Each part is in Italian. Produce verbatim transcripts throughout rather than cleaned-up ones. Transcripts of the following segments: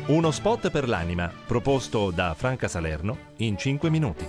Uno spot per l'anima, proposto da Franca Salerno in cinque minuti.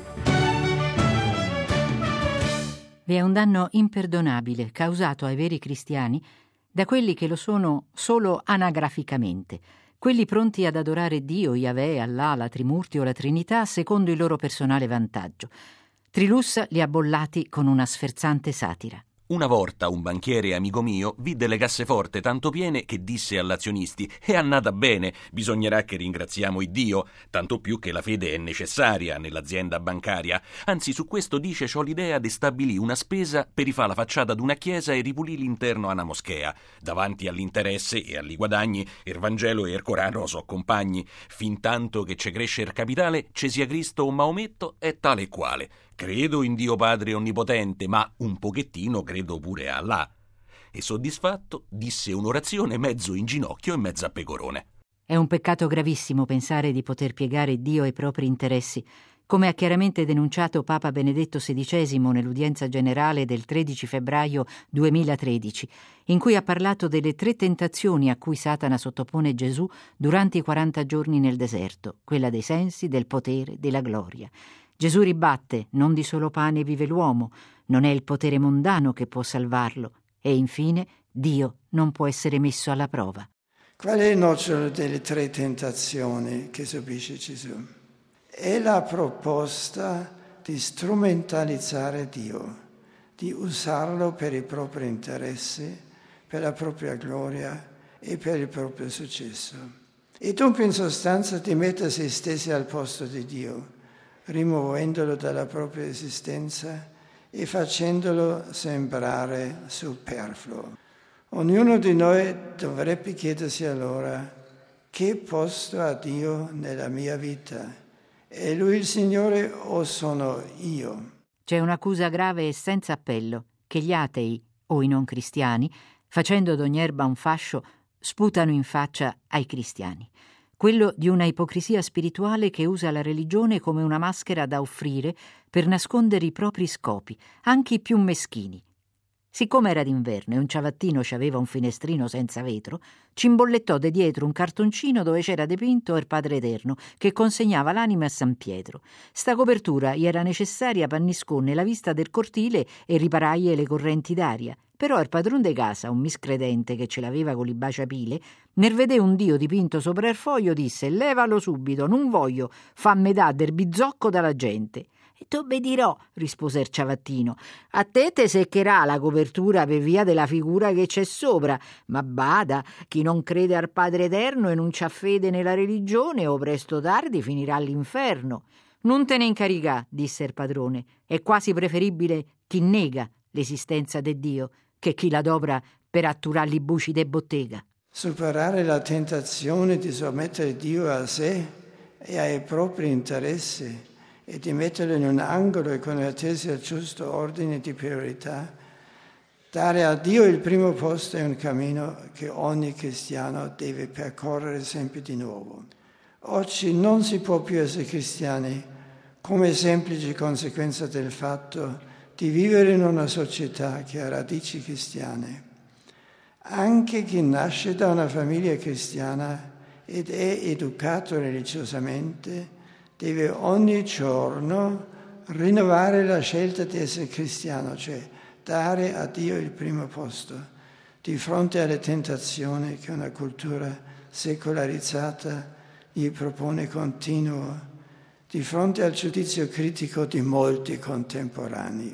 Vi è un danno imperdonabile causato ai veri cristiani da quelli che lo sono solo anagraficamente, quelli pronti ad adorare Dio, Yahweh, Allah, la Trimurti o la Trinità secondo il loro personale vantaggio. Trilus li ha bollati con una sferzante satira. Una volta un banchiere amico mio vide le casseforte tanto piene che disse all'azionisti: è annata bene, bisognerà che ringraziamo Iddio, tanto più che la fede è necessaria nell'azienda bancaria. Anzi, su questo dice c'ho l'idea di stabilì una spesa per rifà la facciata d'una chiesa e ripulì l'interno a una moschea. Davanti all'interesse e agli guadagni, il Vangelo e il Corano so compagni. Fin tanto che c'è cresce il capitale, ci sia Cristo o Maometto, è tale e quale. Credo in Dio Padre Onnipotente, ma un pochettino credo pure a Allah. E soddisfatto disse un'orazione mezzo in ginocchio e mezzo a pecorone. È un peccato gravissimo pensare di poter piegare Dio ai propri interessi, come ha chiaramente denunciato Papa Benedetto sedicesimo nell'udienza generale del tredici febbraio duemilatredici, in cui ha parlato delle tre tentazioni a cui Satana sottopone Gesù durante i quaranta giorni nel deserto, quella dei sensi, del potere, della gloria. Gesù ribatte: non di solo pane vive l'uomo, non è il potere mondano che può salvarlo, e infine Dio non può essere messo alla prova. Qual è il nocciolo delle tre tentazioni che subisce Gesù? È la proposta di strumentalizzare Dio, di usarlo per i propri interessi, per la propria gloria e per il proprio successo. E dunque in sostanza di mettere se stessi al posto di Dio, rimuovendolo dalla propria esistenza e facendolo sembrare superfluo. Ognuno di noi dovrebbe chiedersi allora: che posto ha Dio nella mia vita? È Lui il Signore o sono io? C'è un'accusa grave e senza appello che gli atei o i non cristiani, facendo d'ogni erba un fascio, sputano in faccia ai cristiani. Quello di una ipocrisia spirituale che usa la religione come una maschera da offrire per nascondere i propri scopi, anche i più meschini. Siccome era d'inverno e un ciabattino c'aveva un finestrino senza vetro, ci imbollettò de dietro un cartoncino dove c'era dipinto il Padre Eterno che consegnava l'anima a San Pietro. Sta copertura gli era necessaria per nascondere la vista del cortile e riparargli le correnti d'aria. Però il padron de casa, un miscredente che ce l'aveva con i baciapile, nel vedere un Dio dipinto sopra il foglio disse: levalo subito, non voglio, fammi da del bizzocco dalla gente. E t'obbedirò, rispose il ciavattino, a te te seccherà la copertura per via della figura che c'è sopra, ma bada, chi non crede al Padre Eterno e non c'ha fede nella religione o presto o tardi finirà all'inferno. Non te ne incaricà, disse il padrone, è quasi preferibile chi nega l'esistenza di Dio che chi l'adopera per atturare i buci de bottega. Superare la tentazione di sottomettere Dio a sé e ai propri interessi e di metterlo in un angolo e convertirsi al giusto ordine di priorità, dare a Dio il primo posto è un cammino che ogni cristiano deve percorrere sempre di nuovo. Oggi non si può più essere cristiani come semplice conseguenza del fatto di vivere in una società che ha radici cristiane. Anche chi nasce da una famiglia cristiana ed è educato religiosamente deve ogni giorno rinnovare la scelta di essere cristiano, cioè dare a Dio il primo posto di fronte alle tentazioni che una cultura secolarizzata gli propone continuo, di fronte al giudizio critico di molti contemporanei.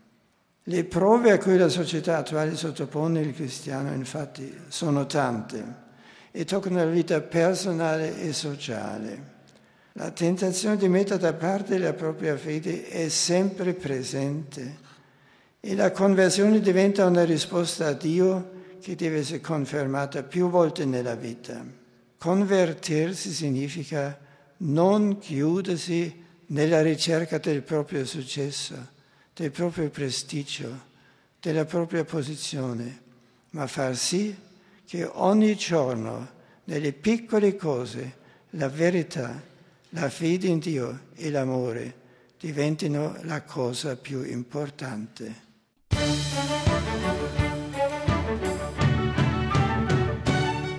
Le prove a cui la società attuale sottopone il cristiano, infatti, sono tante e toccano la vita personale e sociale. La tentazione di mettere da parte la propria fede è sempre presente e la conversione diventa una risposta a Dio che deve essere confermata più volte nella vita. Convertirsi significa non chiudersi nella ricerca del proprio successo, del proprio prestigio, della propria posizione, ma far sì che ogni giorno, nelle piccole cose, la verità, la fede in Dio e l'amore diventino la cosa più importante.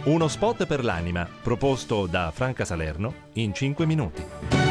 Uno spot per l'anima, proposto da Franca Salerno in cinque minuti.